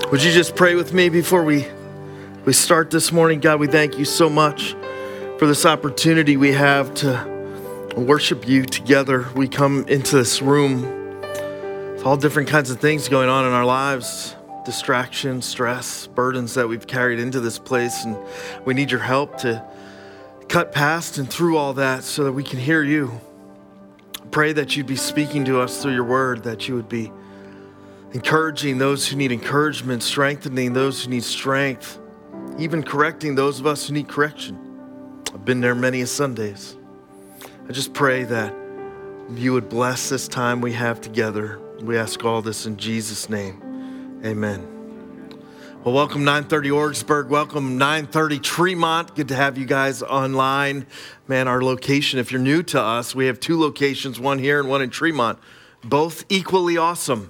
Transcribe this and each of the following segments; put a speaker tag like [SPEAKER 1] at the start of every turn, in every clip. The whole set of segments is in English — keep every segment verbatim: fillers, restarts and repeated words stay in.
[SPEAKER 1] Would you just pray with me before we, we start this morning? God, we thank you so much for this opportunity we have to worship you together. We come into this room with all different kinds of things going on in our lives, distraction, stress, burdens that we've carried into this place, and we need your help to cut past and through all that so that we can hear you. Pray that you'd be speaking to us through your word, that you would be encouraging those who need encouragement, strengthening those who need strength, even correcting those of us who need correction. I've been there many a Sundays. I just pray that you would bless this time we have together. We ask all this in Jesus' name. Amen. Well, welcome nine thirty Orgsburg. Welcome nine thirty Tremont. Good to have you guys online. Man, our location, if you're new to us, we have two locations, one here and one in Tremont. Both equally awesome.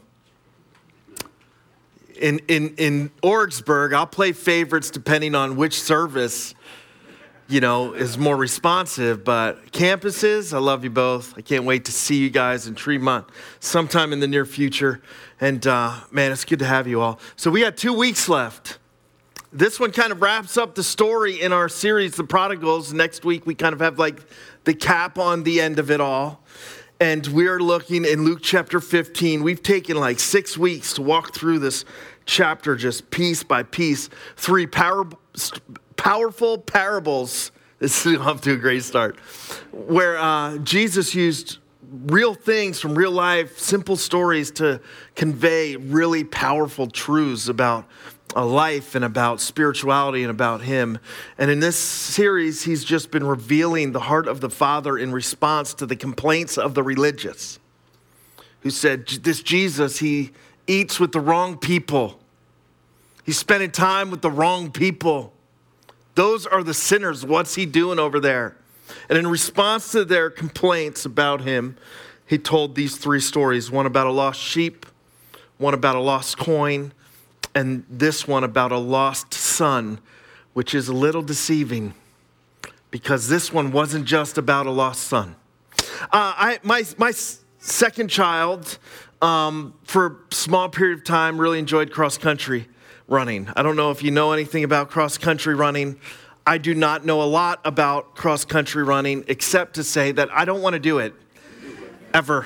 [SPEAKER 1] In, in, in Orgsburg, I'll play favorites depending on which service, you know, is more responsive. But campuses, I love you both. I can't wait to see you guys in Tremont sometime in the near future. And uh, man, it's good to have you all. So we got two weeks left. This one kind of wraps up the story in our series, The Prodigals. Next week, we kind of have like the cap on the end of it all. And we're looking in Luke chapter fifteen. We've taken like six weeks to walk through this chapter just piece by piece. Three power, powerful parables. This is off to a great start. Where uh, Jesus used real things from real life, simple stories to convey really powerful truths about a life and about spirituality and about him. And in this series, he's just been revealing the heart of the Father in response to the complaints of the religious, who said, this Jesus, he eats with the wrong people. He's spending time with the wrong people. Those are the sinners. What's he doing over there? And in response to their complaints about him, he told these three stories, one about a lost sheep, one about a lost coin, and this one about a lost son, which is a little deceiving because this one wasn't just about a lost son. Uh, I, my, my second child, um, for a small period of time, really enjoyed cross-country running. I don't know if you know anything about cross-country running. I do not know a lot about cross-country running, except to say that I don't want to do it, ever.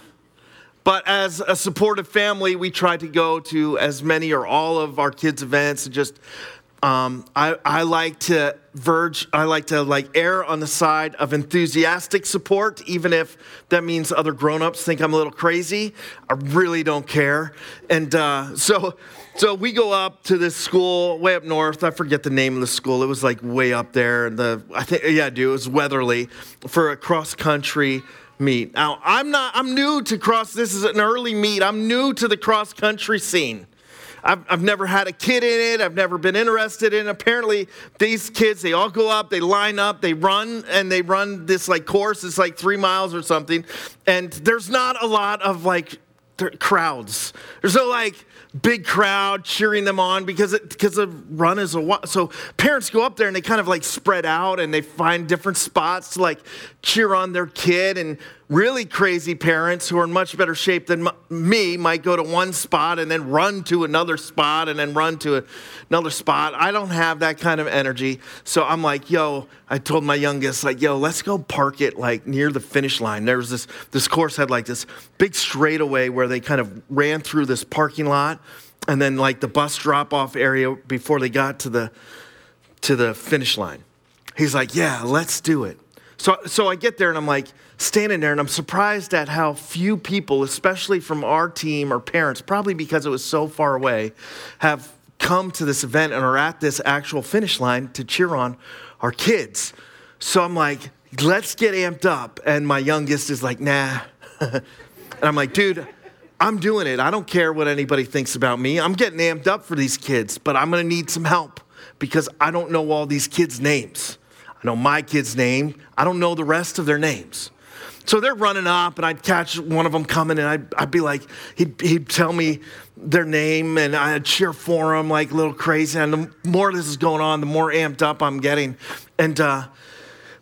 [SPEAKER 1] But as a supportive family, we try to go to as many or all of our kids' events. And just, um, I, I like to verge, I like to like err on the side of enthusiastic support, even if that means other grown-ups think I'm a little crazy. I really don't care. And uh, so, so we go up to this school way up north. I forget the name of the school. It was like way up there. The I think yeah, I do. It was Weatherly for a cross-country meet. Now, I'm not, I'm new to cross, this is an early meet. I'm new to the cross-country scene. I've, I've never had a kid in it. I've never been interested in it. Apparently, these kids, they all go up, they line up, they run, and they run this like course. It's like three miles or something. And there's not a lot of like crowds. There's no like big crowd cheering them on because it, because the run is a while. So parents go up there and they kind of like spread out and they find different spots to like cheer on their kid. And really crazy parents who are in much better shape than m- me might go to one spot and then run to another spot and then run to a, another spot. I don't have that kind of energy. So I'm like, yo, I told my youngest, like, yo, let's go park it like near the finish line. There was this, this course had like this big straightaway where they kind of ran through this parking lot and then like the bus drop off area before they got to the, to the finish line. He's like, yeah, let's do it. So, so I get there and I'm like, standing there, and I'm surprised at how few people, especially from our team or parents, probably because it was so far away, have come to this event and are at this actual finish line to cheer on our kids. So I'm like, let's get amped up. And my youngest is like, nah. And I'm like, dude, I'm doing it. I don't care what anybody thinks about me. I'm getting amped up for these kids, but I'm going to need some help because I don't know all these kids' names. I know my kid's name. I don't know the rest of their names. So they're running up, and I'd catch one of them coming, and I'd, I'd be like, he'd, he'd tell me their name, and I'd cheer for them like a little crazy. And the more this is going on, the more amped up I'm getting. And uh,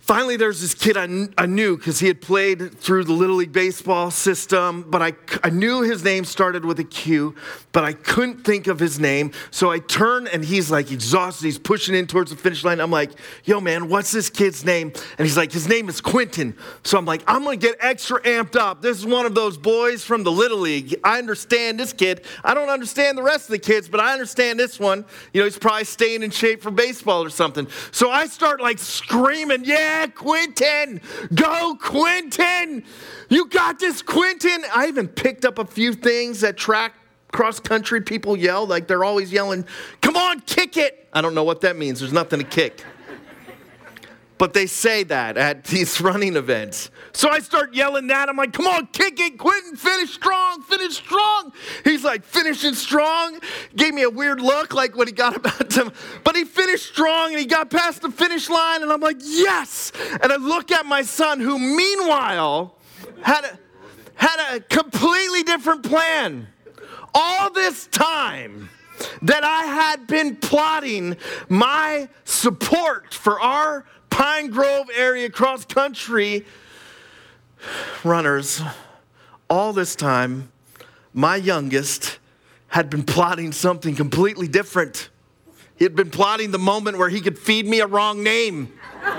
[SPEAKER 1] Finally, there's this kid I, kn- I knew because he had played through the Little League baseball system, but I, I knew his name started with a Q, but I couldn't think of his name. So I turn and he's like exhausted. He's pushing in towards the finish line. I'm like, yo, man, what's this kid's name? And he's like, his name is Quentin. So I'm like, I'm going to get extra amped up. This is one of those boys from the Little League. I understand this kid. I don't understand the rest of the kids, but I understand this one. You know, he's probably staying in shape for baseball or something. So I start like screaming, yeah. Quentin, go Quentin. You got this, Quentin. I even picked up a few things that track cross country people yell, like they're always yelling, come on, kick it. I don't know what that means. There's nothing to kick. But they say that at these running events. So I start yelling that. I'm like, come on, kick it, Quentin, finish strong, finish strong. He's like, finishing strong. Gave me a weird look, like when he got about to, but he finished strong and he got past the finish line. And I'm like, yes. And I look at my son, who meanwhile had a, had a completely different plan. All this time that I had been plotting my support for our Pine Grove area cross country runners, all this time, my youngest had been plotting something completely different. He had been plotting the moment where he could feed me a wrong name.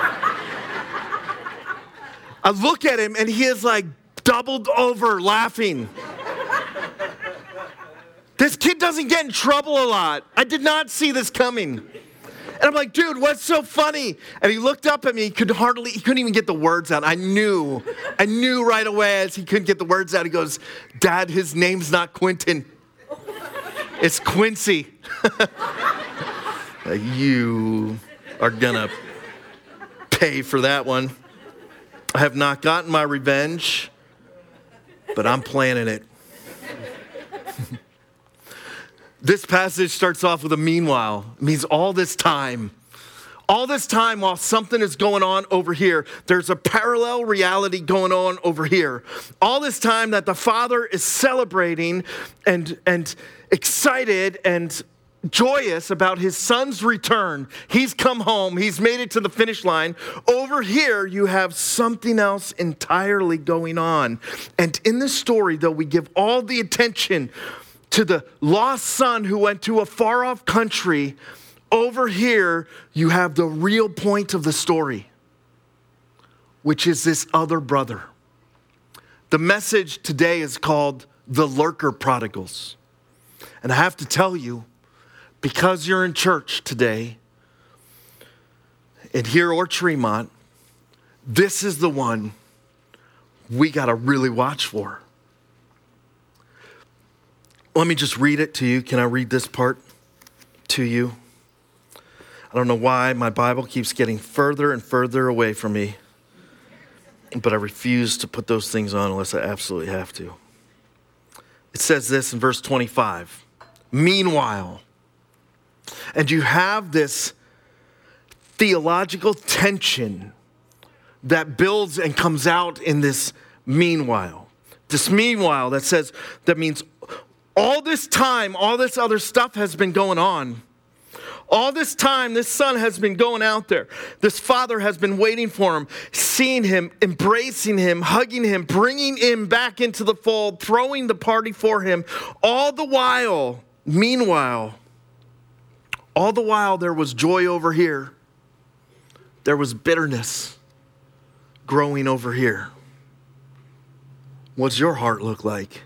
[SPEAKER 1] I look at him and he is like doubled over laughing. This kid doesn't get in trouble a lot. I did not see this coming. And I'm like, dude, what's so funny? And he looked up at me. He could hardly, he couldn't even get the words out. I knew, I knew right away as he couldn't get the words out. He goes, Dad, his name's not Quentin. It's Quincy. You are gonna pay for that one. I have not gotten my revenge, but I'm planning it. This passage starts off with a meanwhile. It means all this time. All this time while something is going on over here, there's a parallel reality going on over here. All this time that the father is celebrating and, and excited and joyous about his son's return. He's come home. He's made it to the finish line. Over here, you have something else entirely going on. And in this story, though, we give all the attention to the lost son who went to a far-off country. Over here, you have the real point of the story, which is this other brother. The message today is called The Lurker Prodigals. And I have to tell you, because you're in church today, and here or Tremont, this is the one we got to really watch for. Let me just read it to you. Can I read this part to you? I don't know why my Bible keeps getting further and further away from me, but I refuse to put those things on unless I absolutely have to. It says this in verse twenty-five. Meanwhile, and you have this theological tension that builds and comes out in this meanwhile. This meanwhile that says, that means all this time, all this other stuff has been going on. All this time, this son has been going out there. This father has been waiting for him, seeing him, embracing him, hugging him, bringing him back into the fold, throwing the party for him. All the while, meanwhile, all the while there was joy over here. There was bitterness growing over here. What's your heart look like?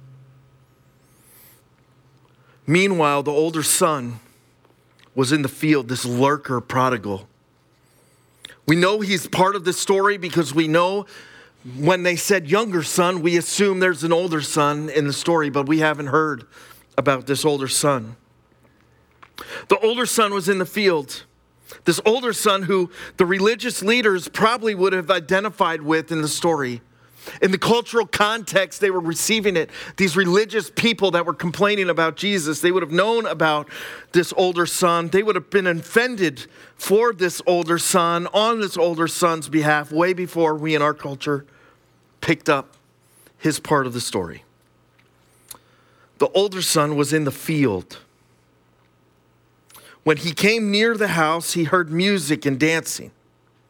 [SPEAKER 1] Meanwhile, the older son was in the field, this lurker prodigal. We know he's part of this story because we know when they said younger son, we assume there's an older son in the story, but we haven't heard about this older son. The older son was in the field. This older son who the religious leaders probably would have identified with in the story. In the cultural context, they were receiving it. These religious people that were complaining about Jesus, they would have known about this older son. They would have been offended for this older son, on this older son's behalf, way before we in our culture picked up his part of the story. The older son was in the field. When he came near the house, he heard music and dancing.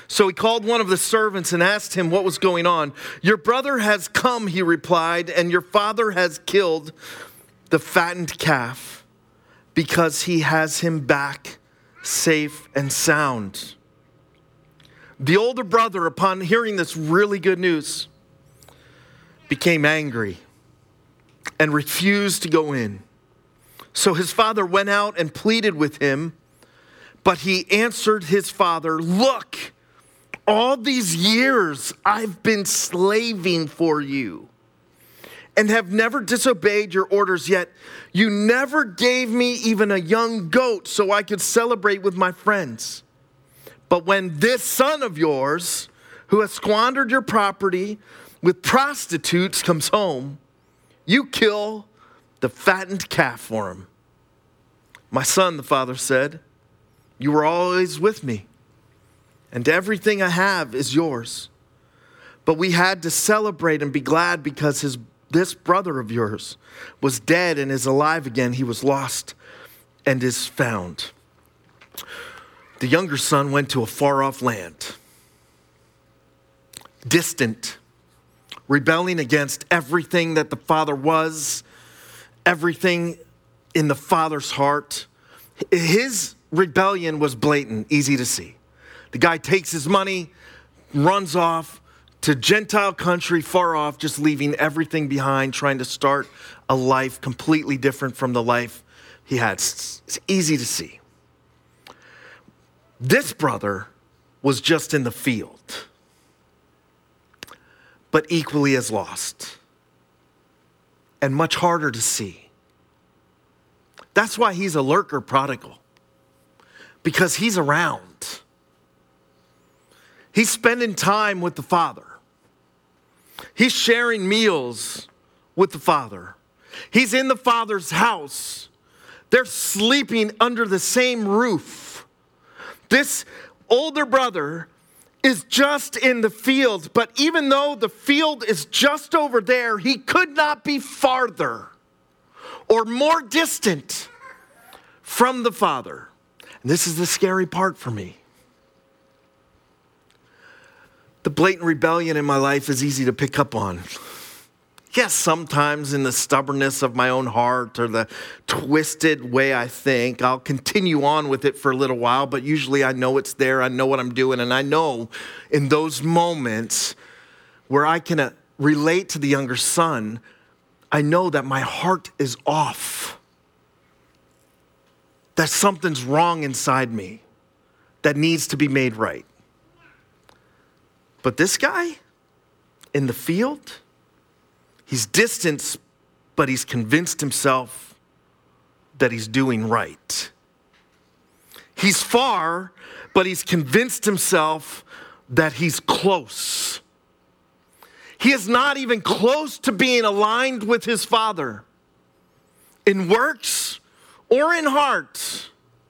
[SPEAKER 1] So he called one of the servants and asked him what was going on. Your brother has come, he replied, and your father has killed the fattened calf because he has him back safe and sound. The older brother, upon hearing this really good news, became angry and refused to go in. So his father went out and pleaded with him, but he answered his father, look, all these years I've been slaving for you and have never disobeyed your orders, yet you never gave me even a young goat so I could celebrate with my friends. But when this son of yours, who has squandered your property with prostitutes, comes home, you kill the fattened calf for him. My son, the father said, you were always with me, and everything I have is yours. But we had to celebrate and be glad because his this brother of yours was dead and is alive again. He was lost and is found. The younger son went to a far-off land, distant, rebelling against everything that the father was, everything in the father's heart. His rebellion was blatant, easy to see. The guy takes his money, runs off to Gentile country far off, just leaving everything behind, trying to start a life completely different from the life he had. It's easy to see. This brother was just in the field, but equally as lost and much harder to see. That's why he's a lurker prodigal, because he's around. He's spending time with the Father. He's sharing meals with the Father. He's in the Father's house. They're sleeping under the same roof. This older brother is just in the field, but even though the field is just over there, he could not be farther or more distant from the Father. And this is the scary part for me. The blatant rebellion in my life is easy to pick up on. Yes, sometimes in the stubbornness of my own heart or the twisted way I think, I'll continue on with it for a little while, but usually I know it's there, I know what I'm doing, and I know in those moments where I can uh, relate to the younger son, I know that my heart is off, that something's wrong inside me that needs to be made right. But this guy in the field, he's distant, but he's convinced himself that he's doing right. He's far, but he's convinced himself that he's close. He is not even close to being aligned with his Father in works or in heart.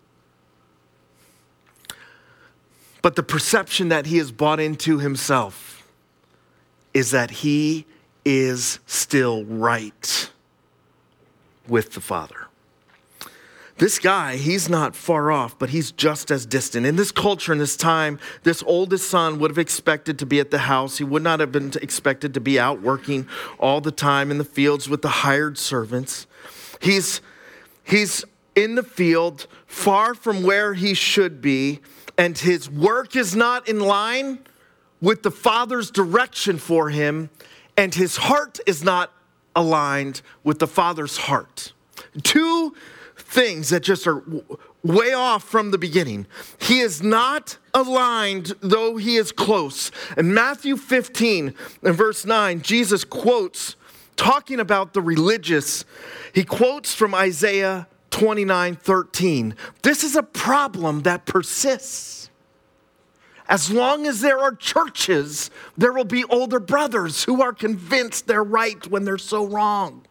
[SPEAKER 1] But the perception that he has bought into himself is that he is still right with the Father. This guy, he's not far off, but he's just as distant. In this culture, in this time, this oldest son would have expected to be at the house. He would not have been expected to be out working all the time in the fields with the hired servants. He's, he's in the field, far from where he should be, and his work is not in line with the Father's direction for him, and his heart is not aligned with the Father's heart. Two things that just are way off from the beginning. He is not aligned, though he is close. In Matthew fifteen and verse nine, Jesus quotes, talking about the religious, he quotes from Isaiah twenty-nine thirteen. This is a problem that persists. As long as there are churches, there will be older brothers who are convinced they're right when they're so wrong.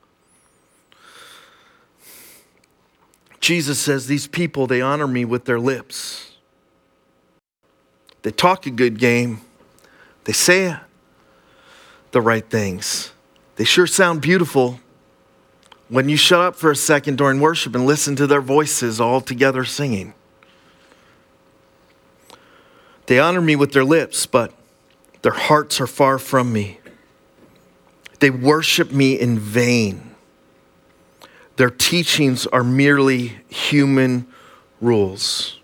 [SPEAKER 1] Jesus says, these people, they honor me with their lips. They talk a good game. They say the right things. They sure sound beautiful when you shut up for a second during worship and listen to their voices all together singing. They honor me with their lips, but their hearts are far from me. They worship me in vain. Their teachings are merely human rules.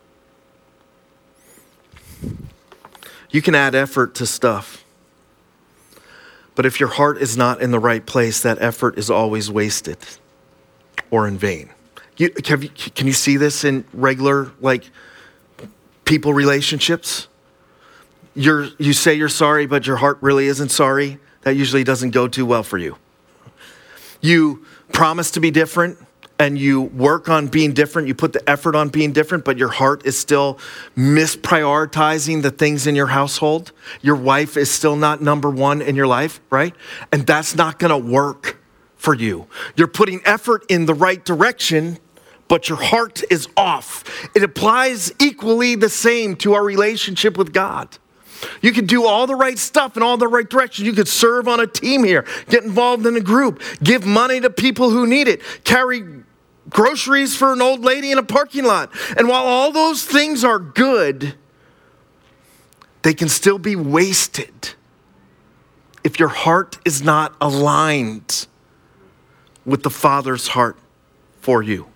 [SPEAKER 1] You can add effort to stuff, but if your heart is not in the right place, that effort is always wasted or in vain. You, have you, can you see this in regular, like, people relationships? You're, you say you're sorry, but your heart really isn't sorry. That usually doesn't go too well for you. You promise to be different and you work on being different. You put the effort on being different, but your heart is still misprioritizing the things in your household. Your wife is still not number one in your life, right? And that's not going to work for you. You're putting effort in the right direction, but your heart is off. It applies equally the same to our relationship with God. You could do all the right stuff in all the right directions. You could serve on a team here, get involved in a group, give money to people who need it, carry groceries for an old lady in a parking lot. And while all those things are good, they can still be wasted if your heart is not aligned with the Father's heart for you.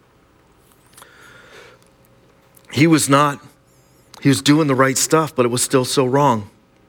[SPEAKER 1] He was not, he was doing the right stuff, but it was still so wrong.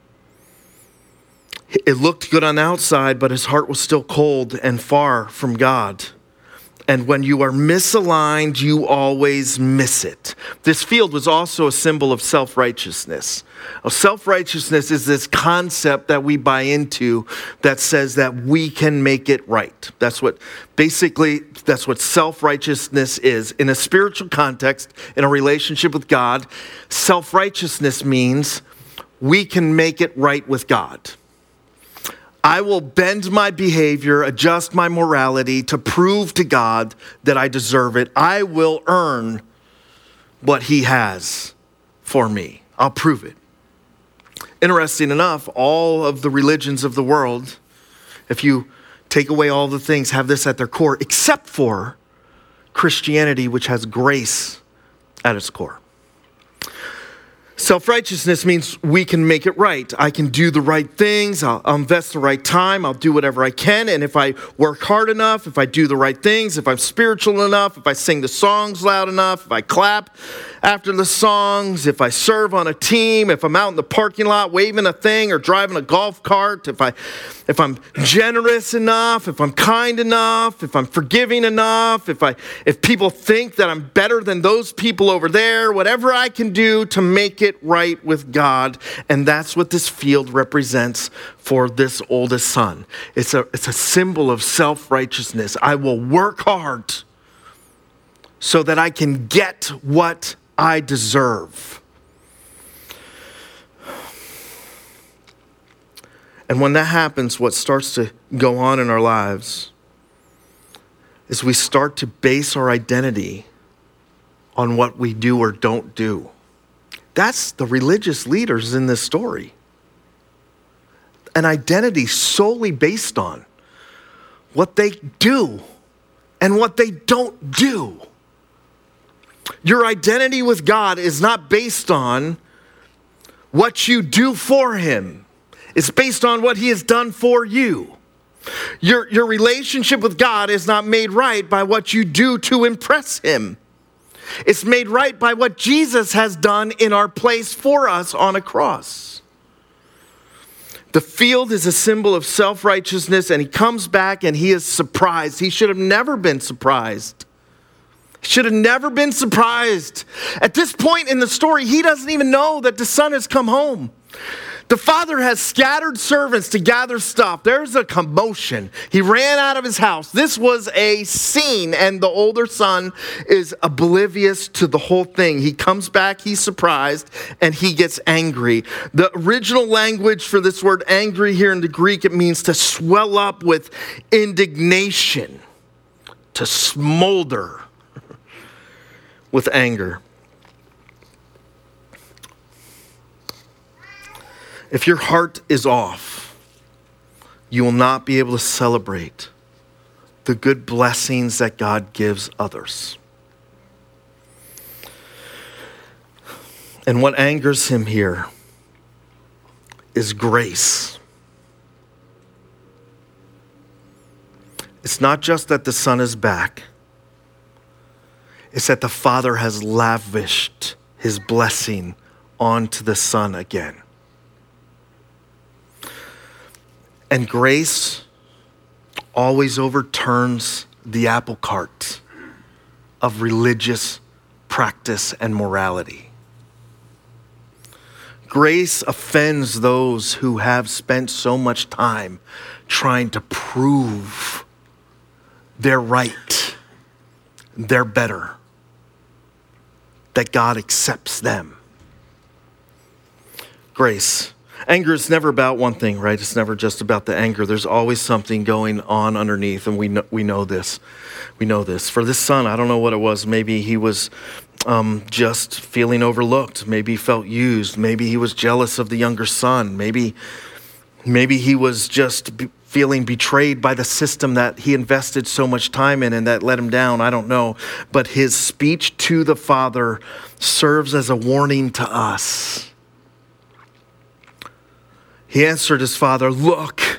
[SPEAKER 1] It looked good on the outside, but his heart was still cold and far from God. And when you are misaligned, you always miss it. This field was also a symbol of self-righteousness. Self-righteousness is this concept that we buy into that says that we can make it right. That's what, basically, that's what self-righteousness is. In a spiritual context, in a relationship with God, self-righteousness means we can make it right with God. I will bend my behavior, adjust my morality to prove to God that I deserve it. I will earn what he has for me. I'll prove it. Interesting enough, all of the religions of the world, if you take away all the things, have this at their core, except for Christianity, which has grace at its core. Self-righteousness means we can make it right. I can do the right things. I'll, I'll invest the right time. I'll do whatever I can. And if I work hard enough, if I do the right things, if I'm spiritual enough, if I sing the songs loud enough, if I clap after the songs, if I serve on a team, if I'm out in the parking lot waving a thing or driving a golf cart, if I, if I'm generous enough, if I'm kind enough, if I'm forgiving enough, if I, if people think that I'm better than those people over there, whatever I can do to make it right with God. And that's what this field represents for this oldest son. It's a, it's a symbol of self-righteousness. I will work hard so that I can get what I deserve. And when that happens, what starts to go on in our lives is we start to base our identity on what we do or don't do. That's the religious leaders in this story. An identity solely based on what they do and what they don't do. Your identity with God is not based on what you do for him. It's based on what he has done for you. Your, your relationship with God is not made right by what you do to impress him. It's made right by what Jesus has done in our place for us on a cross. The field is a symbol of self-righteousness, and he comes back and he is surprised. He should have never been surprised. He should have never been surprised. At this point in the story, he doesn't even know that the son has come home. The father has scattered servants to gather stuff. There's a commotion. He ran out of his house. This was a scene, and the older son is oblivious to the whole thing. He comes back, he's surprised, and he gets angry. The original language for this word angry here in the Greek, it means to swell up with indignation, to smolder with anger. If your heart is off, you will not be able to celebrate the good blessings that God gives others. And what angers him here is grace. It's not just that the son is back. It's that the Father has lavished his blessing onto the Son again. And grace always overturns the apple cart of religious practice and morality. Grace offends those who have spent so much time trying to prove they're right, they're better, that God accepts them. Grace. Anger is never about one thing, right? It's never just about the anger. There's always something going on underneath, and we know, we know this. We know this. For this son, I don't know what it was. Maybe he was um, just feeling overlooked. Maybe he felt used. Maybe he was jealous of the younger son. Maybe, maybe he was just be- feeling betrayed by the system that he invested so much time in and that let him down. I don't know. But his speech to the Father serves as a warning to us. He answered his father, "Look,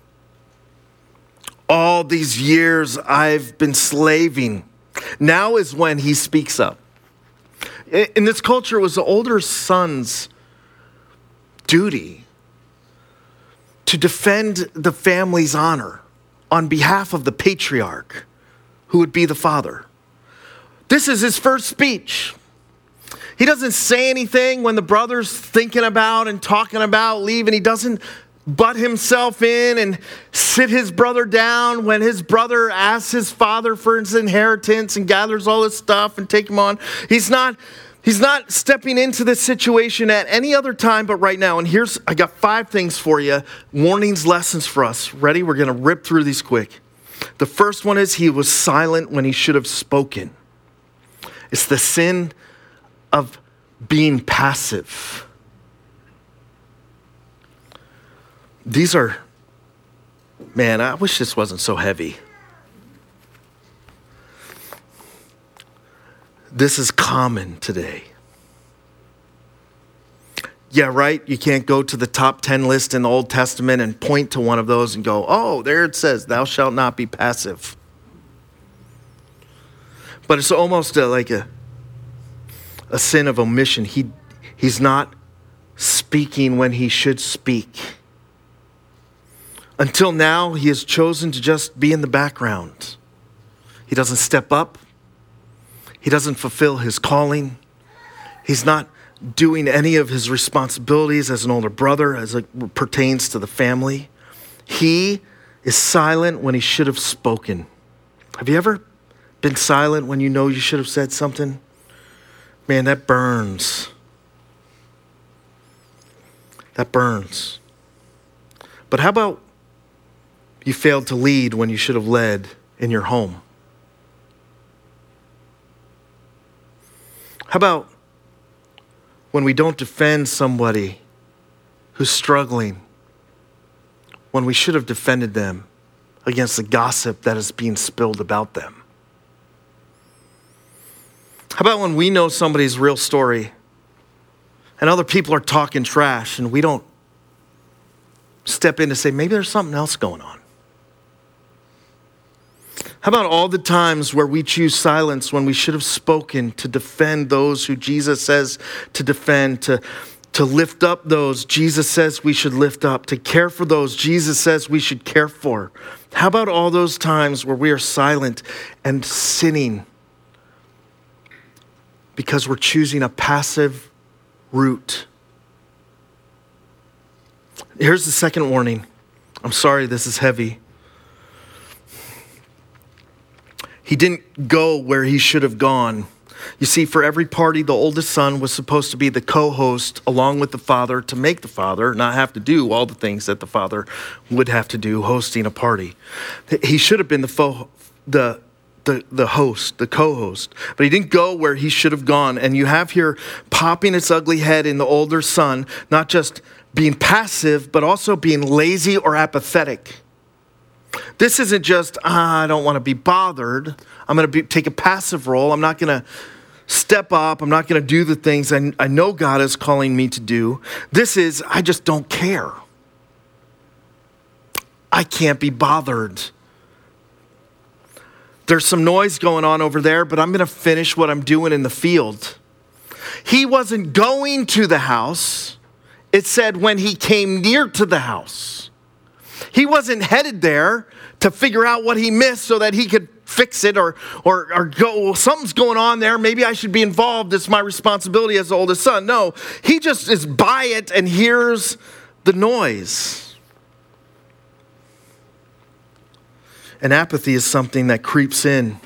[SPEAKER 1] all these years I've been slaving." Now is when he speaks up. In this culture, it was the older son's duty to defend the family's honor on behalf of the patriarch, who would be the father. This is his first speech. He doesn't say anything when the brother's thinking about and talking about leaving. He doesn't butt himself in and sit his brother down when his brother asks his father for his inheritance and gathers all his stuff and take him on. He's not, he's not stepping into this situation at any other time but right now. And here's, I got five things for you. Warnings, lessons for us. Ready? We're going to rip through these quick. The first one is he was silent when he should have spoken. It's the sin of being passive. These are, man, I wish this wasn't so heavy. This is common today. Yeah, right? You can't go to the top ten list in the Old Testament and point to one of those and go, oh, there it says, thou shalt not be passive. But it's almost a, like a, a sin of omission. He, he's not speaking when he should speak. Until now, he has chosen to just be in the background. He doesn't step up. He doesn't fulfill his calling. He's not doing any of his responsibilities as an older brother as it pertains to the family. He is silent when he should have spoken. Have you ever been silent when you know you should have said something? Man, that burns. That burns. But how about you failed to lead when you should have led in your home? How about when we don't defend somebody who's struggling when we should have defended them against the gossip that is being spilled about them? How about when we know somebody's real story and other people are talking trash and we don't step in to say, maybe there's something else going on? How about all the times where we choose silence when we should have spoken to defend those who Jesus says to defend, to, to lift up those Jesus says we should lift up, to care for those Jesus says we should care for? How about all those times where we are silent and sinning because we're choosing a passive route? Here's the second warning. I'm sorry this is heavy. He didn't go where he should have gone. You see, for every party, the oldest son was supposed to be the co-host along with the father to make the father not have to do all the things that the father would have to do hosting a party. He should have been the fo- the the the host, the co-host, but he didn't go where he should have gone. And you have here popping its ugly head in the older son, not just being passive, but also being lazy or apathetic. This isn't just, ah, I don't want to be bothered. I'm going to be, take a passive role. I'm not going to step up. I'm not going to do the things I, I know God is calling me to do. This is, I just don't care. I can't be bothered. There's some noise going on over there, but I'm going to finish what I'm doing in the field. He wasn't going to the house. It said when he came near to the house. He wasn't headed there to figure out what he missed so that he could fix it or or, or go, well, something's going on there. Maybe I should be involved. It's my responsibility as the oldest son. No, he just is by it and hears the noise. And apathy is something that creeps in.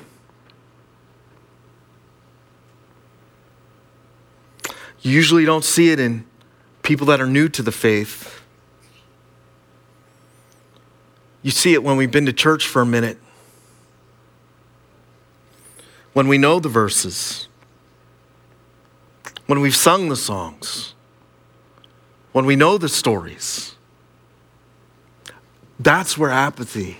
[SPEAKER 1] You usually don't see it in people that are new to the faith. You see it when we've been to church for a minute. When we know the verses. When we've sung the songs. When we know the stories. That's where apathy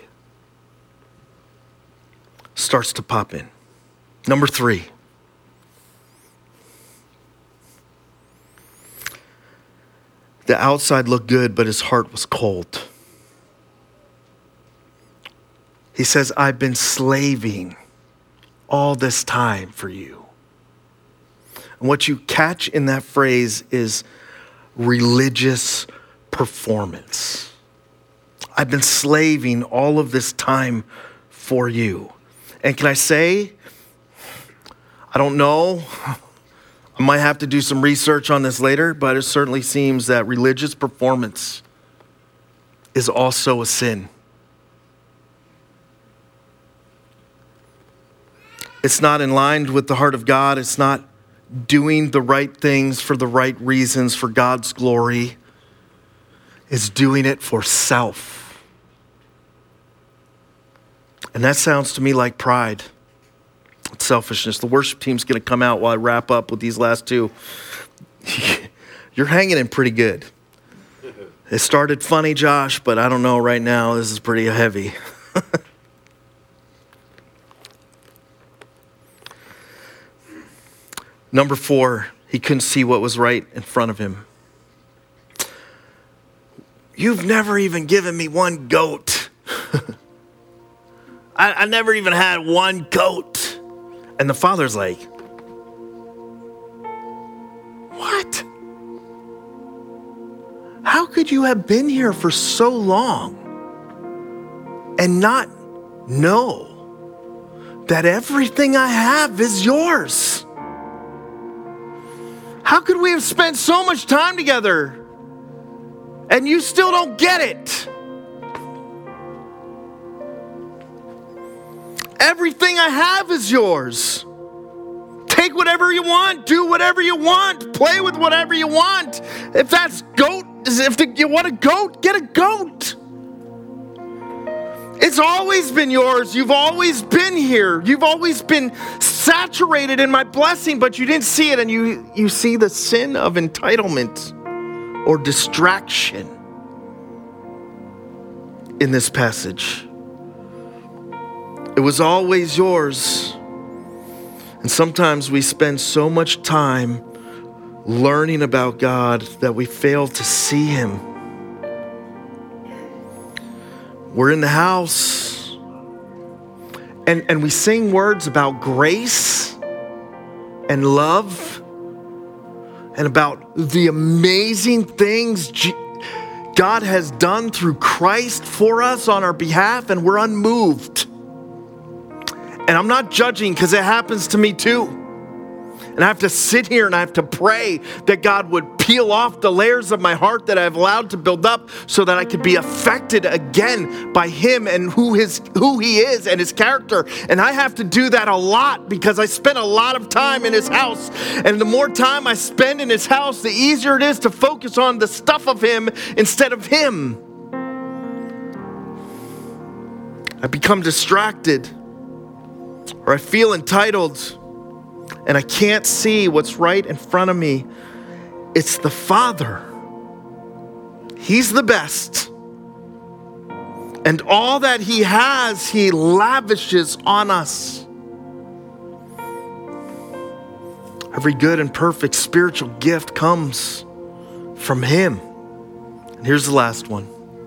[SPEAKER 1] starts to pop in. Number three. The outside looked good, but his heart was cold. He says, I've been slaving all this time for you. And what you catch in that phrase is religious performance. I've been slaving all of this time for you. And can I say, I don't know, I might have to do some research on this later, but it certainly seems that religious performance is also a sin. It's not in line with the heart of God. It's not doing the right things for the right reasons for God's glory. It's doing it for self. And that sounds to me like pride. It's selfishness. The worship team's going to come out while I wrap up with these last two. You're hanging in pretty good. It started funny, Josh, but I don't know right now. This is pretty heavy. Number four, he couldn't see what was right in front of him. You've never even given me one goat. I, I never even had one goat. And the father's like, what? How could you have been here for so long and not know that everything I have is yours? How could we have spent so much time together and you still don't get it? Everything I have is yours. Take whatever you want, do whatever you want, play with whatever you want. If that's goat, if you want a goat, get a goat. It's always been yours. You've always been here. You've always been saturated in my blessing, but you didn't see it, and you, you see the sin of entitlement or distraction in this passage. It was always yours. And sometimes we spend so much time learning about God that we fail to see him. We're in the house and, and we sing words about grace and love and about the amazing things G- God has done through Christ for us on our behalf, and we're unmoved. And I'm not judging, because it happens to me too. And I have to sit here and I have to pray that God would peel off the layers of my heart that I've allowed to build up so that I could be affected again by him and who his who he is and his character. And I have to do that a lot because I spend a lot of time in his house. And the more time I spend in his house, the easier it is to focus on the stuff of him instead of him. I become distracted, or I feel entitled, and I can't see what's right in front of me. It's the Father. He's the best. And all that he has, he lavishes on us. Every good and perfect spiritual gift comes from him. And here's the last one.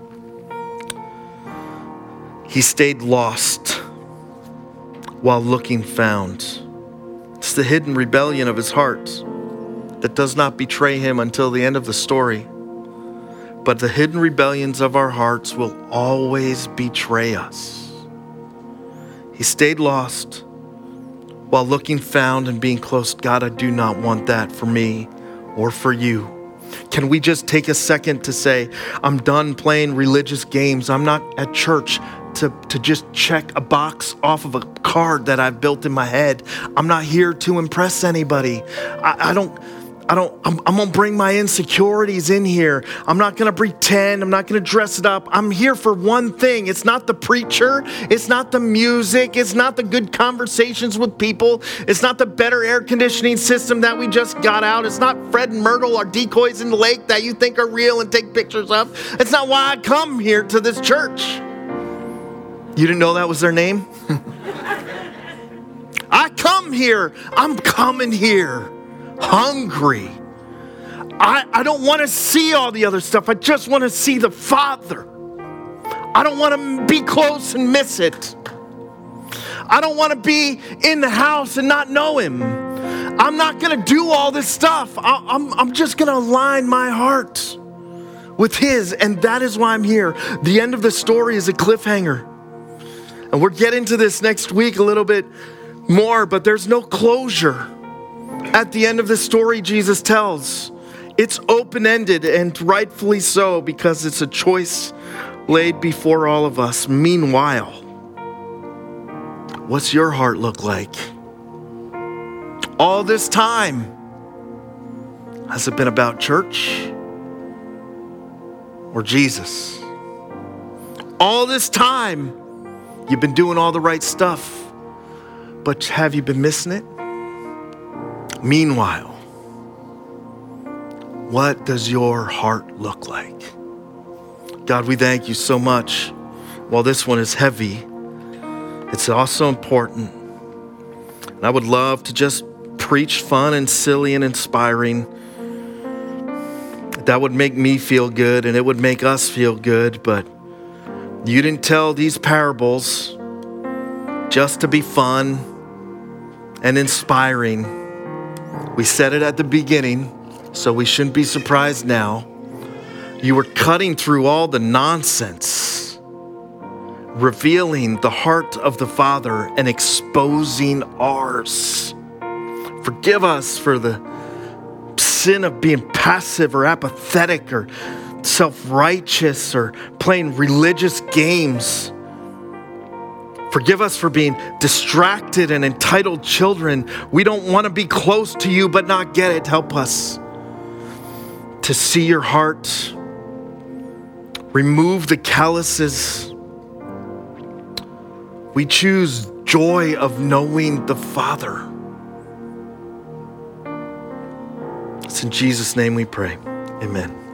[SPEAKER 1] He stayed lost while looking found. It's the hidden rebellion of his heart that does not betray him until the end of the story. But the hidden rebellions of our hearts will always betray us. He stayed lost while looking found and being close. God, I do not want that for me or for you. Can we just take a second to say, I'm done playing religious games. I'm not at church to, to just check a box off of a card that I've built in my head. I'm not here to impress anybody. I, I don't... I don't, I'm, I'm going to bring my insecurities in here. I'm not going to pretend. I'm not going to dress it up. I'm here for one thing. It's not the preacher. It's not the music. It's not the good conversations with people. It's not the better air conditioning system that we just got out. It's not Fred and Myrtle, our decoys in the lake that you think are real and take pictures of. It's not why I come here to this church. You didn't know that was their name? I come here. I'm coming here. Hungry. I, I don't want to see all the other stuff. I just want to see the Father. I don't want to be close and miss it. I don't want to be in the house and not know him. I'm not going to do all this stuff. I, I'm, I'm just going to align my heart with his, and that is why I'm here. The end of the story is a cliffhanger. And we'll get into this next week a little bit more, but there's no closure. At the end of the story, Jesus tells, it's open-ended, and rightfully so, because it's a choice laid before all of us. Meanwhile, what's your heart look like? All this time, has it been about church or Jesus? All this time, you've been doing all the right stuff, but have you been missing it? Meanwhile, what does your heart look like? God, we thank you so much. While this one is heavy, it's also important. And I would love to just preach fun and silly and inspiring. That would make me feel good and it would make us feel good. But you didn't tell these parables just to be fun and inspiring. We said it at the beginning, so we shouldn't be surprised now. You were cutting through all the nonsense, revealing the heart of the Father and exposing ours. Forgive us for the sin of being passive or apathetic or self-righteous or playing religious games. Forgive us for being distracted and entitled children. We don't want to be close to you but not get it. Help us to see your heart. Remove the calluses. We choose joy of knowing the Father. It's in Jesus' name we pray. Amen.